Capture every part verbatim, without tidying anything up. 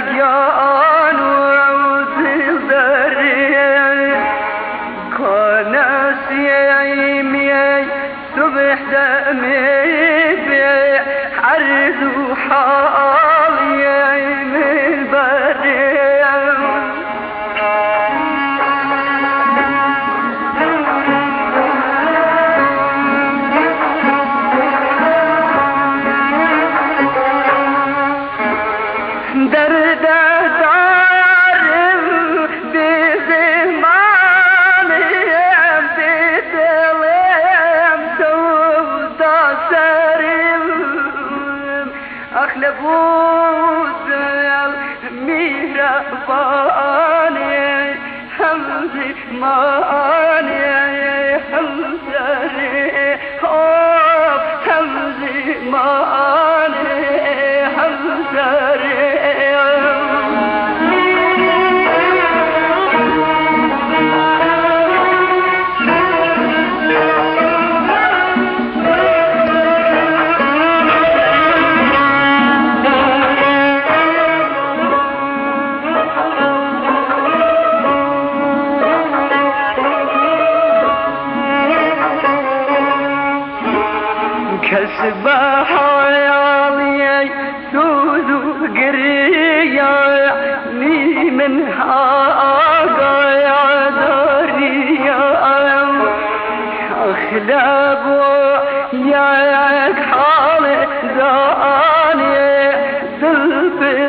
سرگان و دل داری کناسی ایمی صبح دمی بی عرض و حالی ایمی بری درد دارم به زمانیم به دلم سودا سرم اخلبود میرفانی هم زمانی هم سری هم زمانی هم سری كسب حيالي سود وقرياني من هاقا يا داريا أخلاب يا حال داني سلبر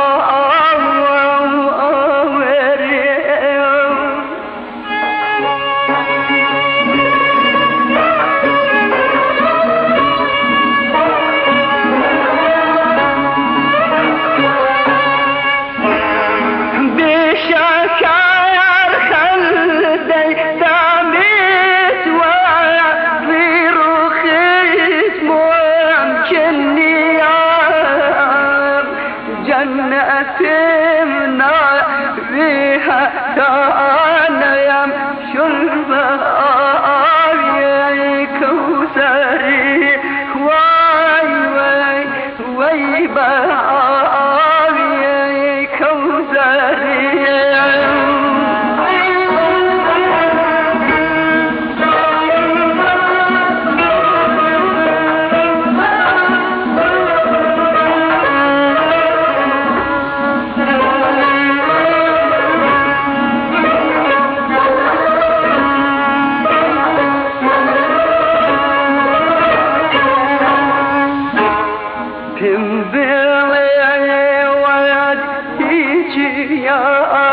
جنتنا بها دانيم شرب آبي كوثري واي واي واي بآبي كوثري Tim Billy, why did you?